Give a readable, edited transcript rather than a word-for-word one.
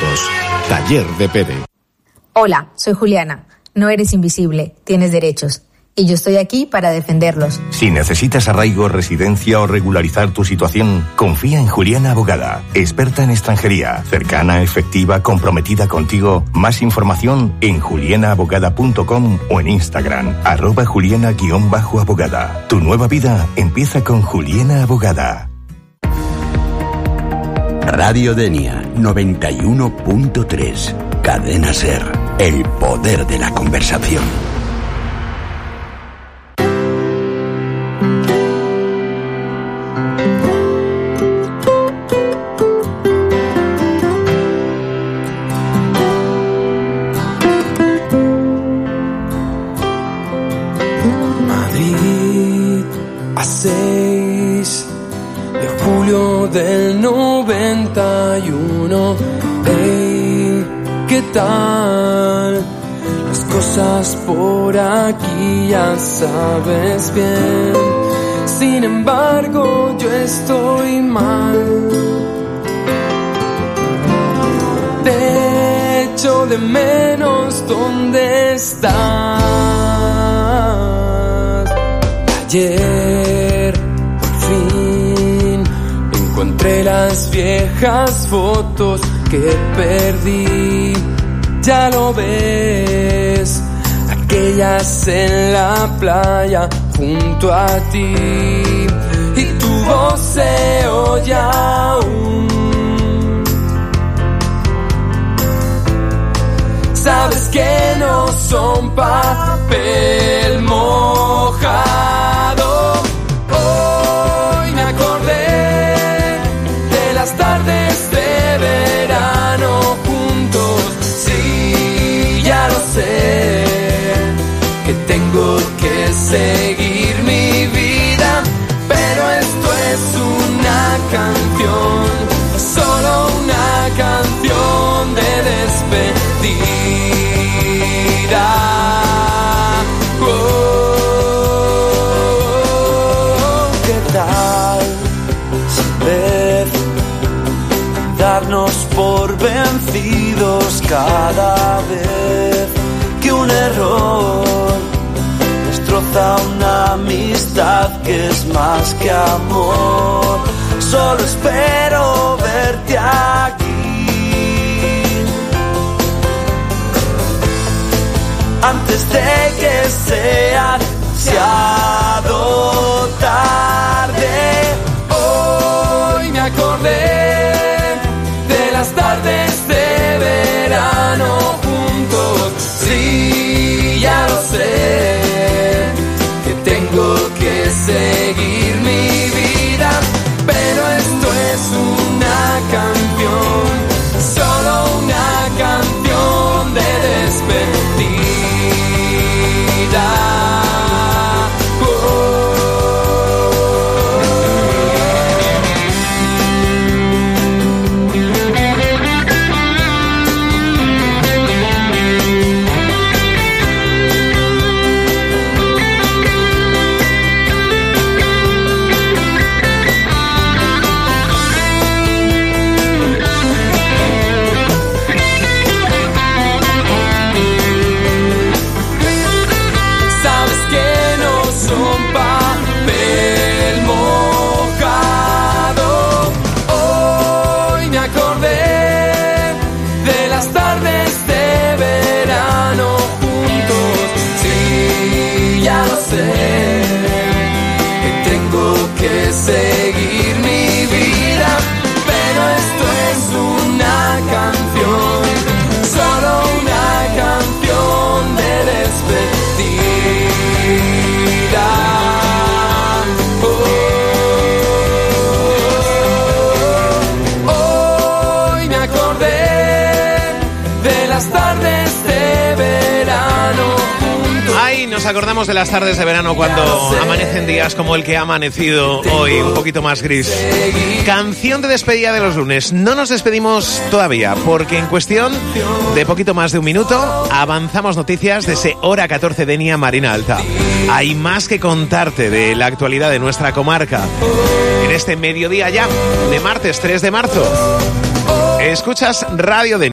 Seguros. Taller de Pere. Hola, soy Juliana. No eres invisible, tienes derechos. Y yo estoy aquí para defenderlos. Si necesitas arraigo, residencia o regularizar tu situación, confía en Juliana Abogada, experta en extranjería, cercana, efectiva, comprometida contigo. Más información en julianaabogada.com o en Instagram, @Juliana_abogada. Tu nueva vida empieza con Juliana Abogada. Radio Denia 91.3. Cadena SER. El poder de la conversación. Madrid, a 6 de julio del 91. Hey, ¿qué tal? Las cosas por aquí ya sabes bien. Sin embargo, yo estoy mal. Te echo de menos, ¿dónde estás? Ayer, por fin, encontré las viejas fotos que perdí. Ya lo ves, aquellas en la playa junto a ti. Y tu voz se oye aún. Sabes que no son papel mojado. Hoy me acordé de las tardes de verano juntos. Sí, ya lo sé, que tengo que seguir mi vida, pero esto es una canción, solo una canción de despedida. ¿Qué tal? Sin vez darnos por vencidos cada vez que un error destroza una amistad que es más que amor. Solo espero verte aquí antes de que sea demasiado tarde. Hoy me acordé de las tardes de verano juntos. Sí, ya lo sé, que tengo que seguir mi vida, pero esto es una canción, solo una canción de despedida. Seguir mi vida, pero esto es una canción, solo una canción de despedida. Hoy me acordé de las tardes de verano. Ay, nos acordamos de las tardes de verano cuando amanecen días como el que ha amanecido hoy, un poquito más gris. Canción de despedida de los lunes. No nos despedimos todavía, porque en cuestión de poquito más de un minuto avanzamos noticias de ese Hora 14 Denia Marina Alta. Hay más que contarte de la actualidad de nuestra comarca en este mediodía ya de martes 3 de marzo. Escuchas Radio Denia.